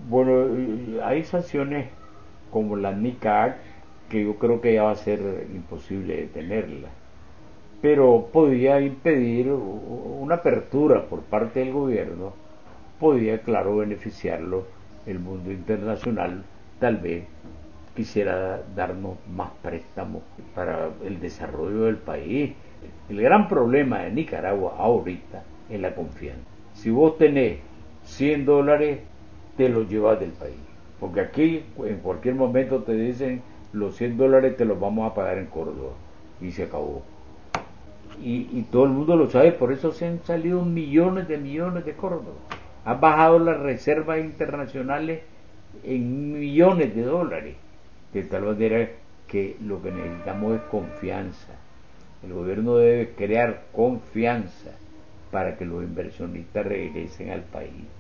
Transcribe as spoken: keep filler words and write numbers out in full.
Bueno, hay sanciones como la NICAC, que yo creo que ya va a ser imposible detenerla, pero podía impedir una apertura por parte del gobierno, podía, claro, beneficiarlo el mundo internacional, tal vez quisiera darnos más préstamos para el desarrollo del país. El gran problema de Nicaragua ahorita es la confianza. Si vos tenés cien dólares, te los llevas del país. Porque aquí en cualquier momento te dicen los cien dólares te los vamos a pagar en Córdoba. Y se acabó. Y, y todo el mundo lo sabe, por eso se han salido millones de millones de Córdoba. Han bajado las reservas internacionales en millones de dólares. De tal manera que lo que necesitamos es confianza. El gobierno debe crear confianza para que los inversionistas regresen al país.